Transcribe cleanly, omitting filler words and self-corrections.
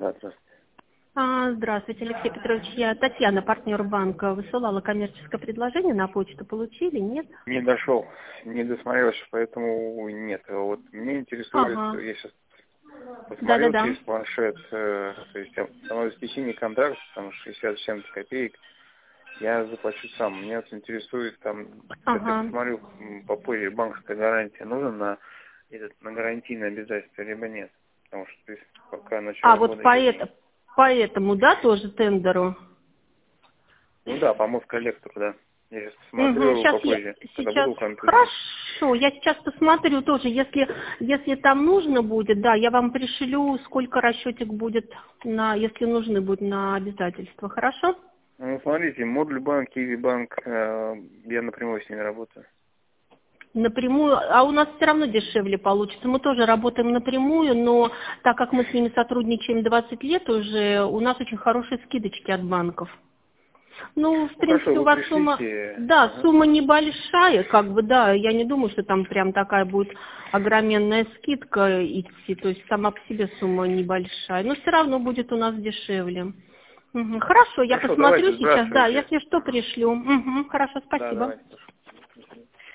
Да, здравствуйте. Здравствуйте, Алексей Петрович. Я Татьяна, партнер банка. Высылала коммерческое предложение на почту. Получили? Нет? Не дошел, не досмотрелся, поэтому нет. Вот меня интересует, Ага. я сейчас посмотрел Да-да-да. через планшет, то есть самообеспечение контракта, там 60-70 копеек, я заплачу сам. Меня вот интересует, там, сейчас я Ага. посмотрю попозже, банковская гарантия нужна на гарантийное обязательство, либо нет. Потому что то есть, пока начало Вот года я не... по этому, да, тоже тендеру? Ну да, по коллектору, да. Я сейчас посмотрю попозже, когда буду у компьютера. Хорошо, я сейчас посмотрю тоже, если там нужно будет, да, я вам пришлю, сколько расчетик будет если нужны будут на обязательства, хорошо? Ну, смотрите, Модуль банк, Киви банк, я напрямую с ними работаю. Напрямую, у нас все равно дешевле получится. Мы тоже работаем напрямую, но так как мы с ними сотрудничаем 20 лет уже, у нас очень хорошие скидочки от банков. Ну, в Ну, хорошо, принципе, у вы вас сумма, пришлите. да, Ага. сумма небольшая, как бы, да, я не думаю, что там прям такая будет огроменная скидка идти, то есть сама по себе сумма небольшая, но все равно будет у нас дешевле. Хорошо, я Хорошо, посмотрю давайте, сейчас, да, сбрасывайте. если что, пришлю. Хорошо, Да, спасибо. давайте.